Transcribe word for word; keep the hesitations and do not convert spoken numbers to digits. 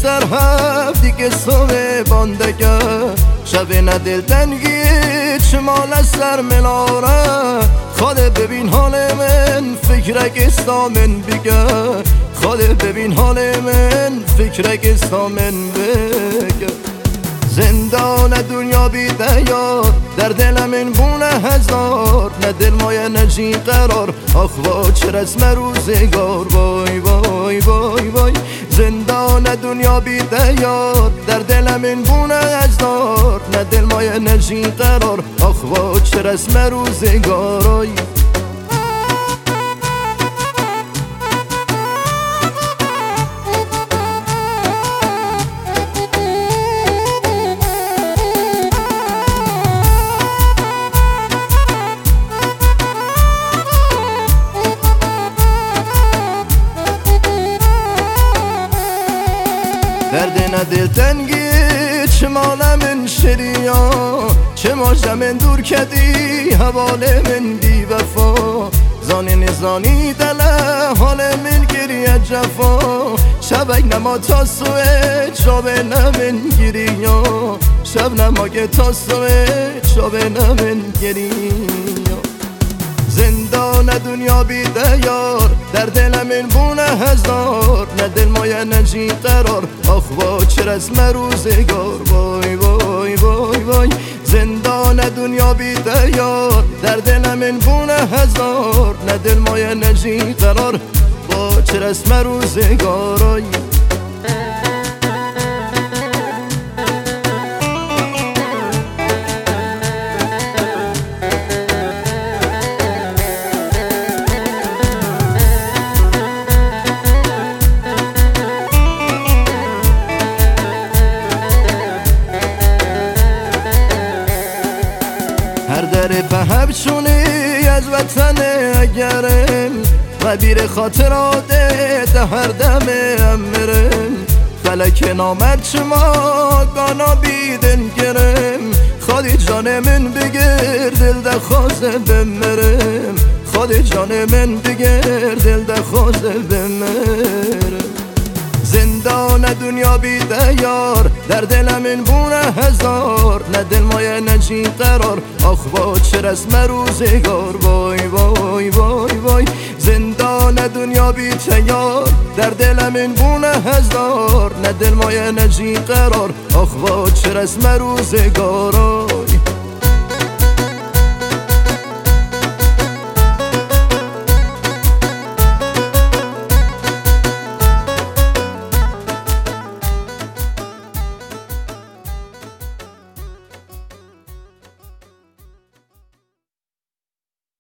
سر هفتی که صبح باندگه شب ندل تنگی چمال از سر ملاره خاله ببین حال من فکرک استامن بگه خاله ببین حال من فکرک استامن بگه زندان دنیا بیده یار در دل من بونه هزار نه دل مایه نجی قرار آخ وا چه رسم روزگار وای وای وای وای زندان دنیا بیده یار در دل من بونه هزار نه دل مایه نجی قرار آخ وا چه رسم روزگار درد ندل تنگی چه مال من شریا چه ماجه من دور کدی حوال من بی وفا زانی نزانی دله حال من گریه جفا شبک نما تا سوه چابه نمن گریا شب نماگه تا سوه چابه نمن گریا زندان دنیا بیده یار در دل من بونه هزار نه دل مایه نجی قرار آخ وا چه رسم روزگار وای وای وای وای زندان دنیا بیده یار در دل من بونه هزار نه دل مایه نجی قرار وا چه رسم روزگار هر در پهب چونی از وطن اگرم و بیر خاطراته ده هر دم امرم فلک نامد چما گانا بیدن گرم خودی جان من بگیر دل ده خواسته بمرم خودی جان من بگیر دل ده خواسته بمرم زندان دنیا بیده یار در دل من بونه هزار نه دل مایه نجی قرار آخ وا چه رسم روزگار وای وای وای وای زندان دنیا بیده یار در دل من بونه هزار نه دل مایه نجی قرار آخ وا چه رسم روزگار